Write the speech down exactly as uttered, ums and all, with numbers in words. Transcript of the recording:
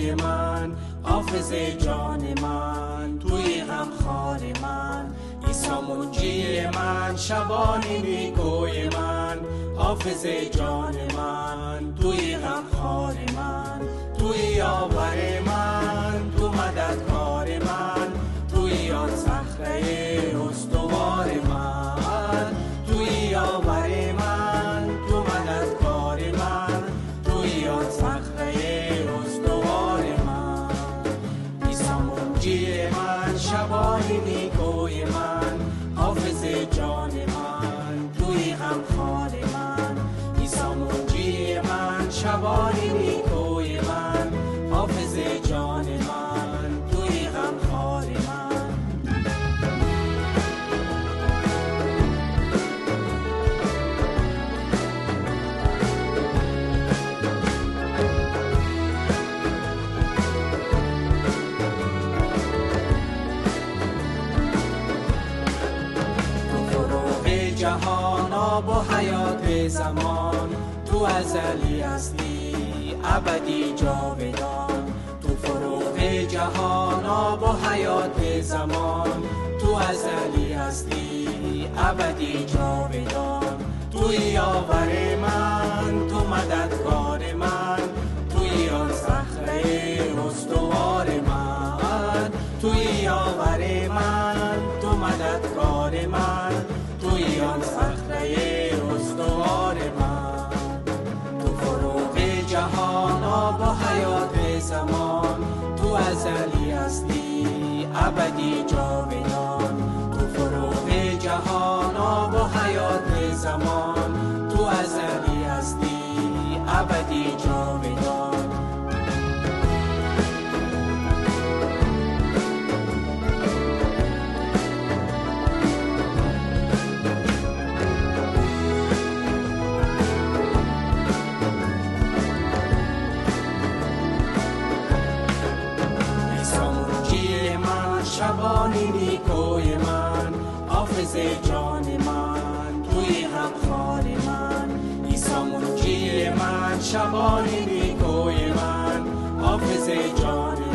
نیکوی من، حافظ جان من توی غمخوار من. عیسی منجی من، شبانی نیکوی من، حافظ جان من توی غمخوار من. توی یاور من، تو مددکار من، توی آن صخره استوار من. توی یاور من، تو مددکار من، توی آن صخره استوار من. عیسی منجی من، شبانی نیکوی من، حافظ جان من توی غمخوار من. عیسی منجی من، شبانی نیکوی من، حافظ جان من توی غمخوار من. جهان آب و حیات زمان، تو ازلی هستی ابدی جاودان. تو فروغ جهان آب و حیات زمان، تو ازلی هستی ابدی جاودان. توی یاور من، تو مددکار من، توی آن صخره استوار من. توی یاور من، تو مددکار من، توی آن صخره استوار من. تو فروغ جهان آب و حیات زمان، تو ازلی هستی ابدی جاودان. تو فروغ جهان آب و حیات زمان، تو ازلی هستی ابدی جاودان. شبانی نیکوی من، حافظ جان من توی غمخوار من. عیسی منجی من، شبانی نیکوی من، حافظ جان